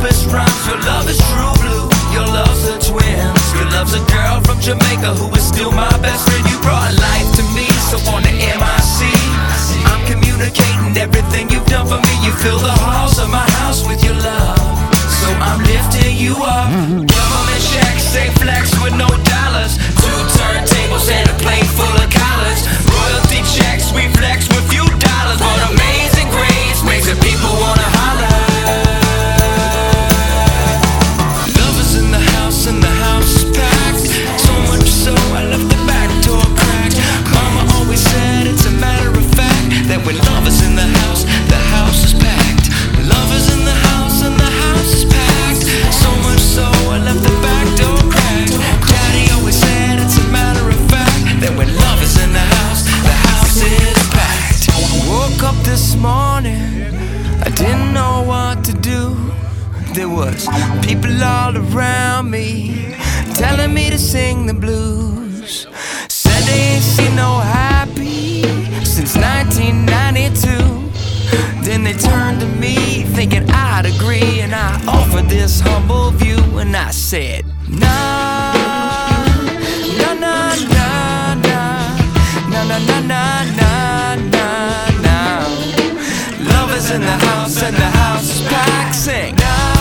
dopest rhymes. Your love is true blue, your love's a twins. Your love's a girl from Jamaica who is still my best friend. You brought life to me, so on the MIC I'm communicating everything you've done for me. You fill the halls of my house with your love, so I'm lifting you up. Government checks, say flex with no dollars. 2 turntables and a plate full of collars. Royalty checks, we flex with few dollars. But amazing grace makes the people wanna holler. Love is in the house and the house is packed. So much so I left the back door cracked. Mama always said it's a matter of fact that when love is in the house is packed. Love is in the house and the house is packed. So much so I left the back door cracked. Daddy always said it's a matter of fact that when love is in the house is packed. Woke up this morning, I didn't know what to do. There was people all around me telling me to sing the blues. Said they ain't seen no happy since 1992. Then they turned to me thinking I'd agree, and I offered this humble view, and I said, nah, nah, nah, nah, nah, nah, nah, nah, nah, nah, nah. Love is in the house and the house is packed. Sing. Nah.